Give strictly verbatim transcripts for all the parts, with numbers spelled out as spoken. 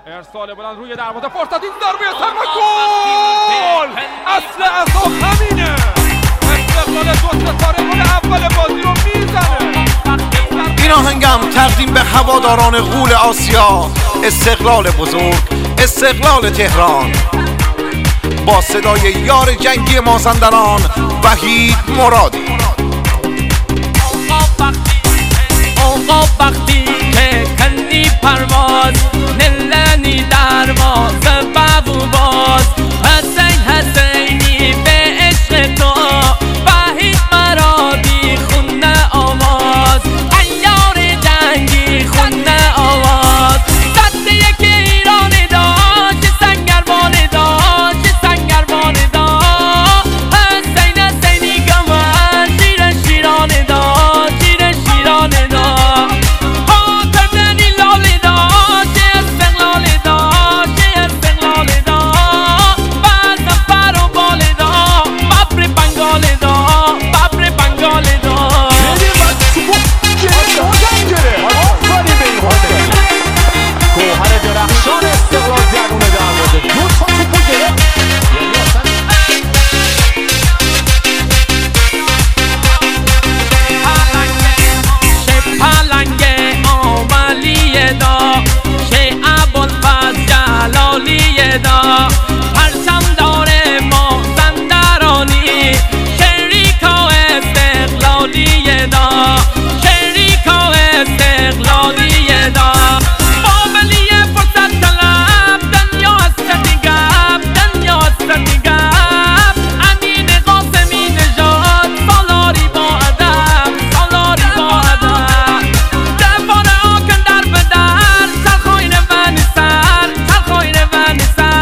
ارسال بلند روی دروازه، فرصت، این ضربه سرما، گل! اصل اصلا همینه. استقلال دو ستاره گل اول بازی رو میزنه. این آهنگم تقدیم به هواداران غول آسیا، استقلال بزرگ، استقلال تهران، با صدای یار جنگی مازندران وحید مرادی. آقا وقتی که کنی پرواز، نلنی درواز بابو باز، حسین حسینی به عشق تو، وحید مرادی خونه آواز، عیار جنگی خونه آواز. صد یک ایران داشت، سنگربان داشت، سنگربان داشت، حسین حسینی گمان شیر شیران داشت، شیر شیران داشت. دا پرچم داره مازندرانی، شریکا استقلالی دا، شریکا استقلالی دا. بابلی فرصت طلب، دنیا هستی گپ، دنیا هستی گپ. امین قاسمی نژاد، سالاری با ادب، سالاری با ادب. دفاع آکن در به در، سرخاین ون سر، سرخاین ون سر.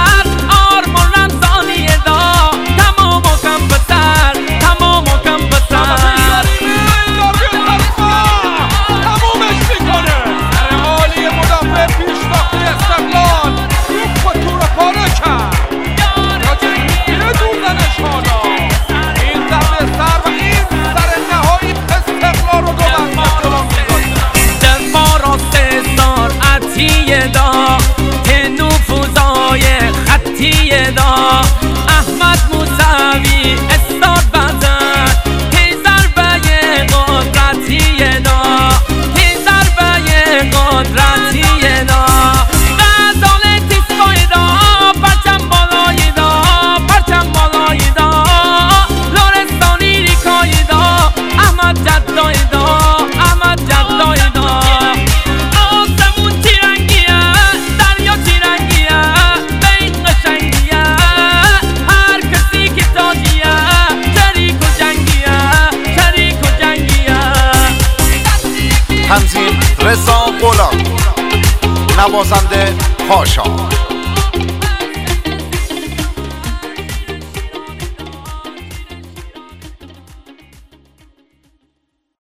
دا که نفوذای خطی دا، احمد موسوی استاد بزن، که ضربه قدرتی دا، که ضربه قدرتی دا. غزال تیسکای دا، پرچم بالای دا، پرچم بالای دا. لرستانی ریکای دا، احمد جدای دا، احمد جدای دا. تنظیم رضا غلام، نوازنده پاشا.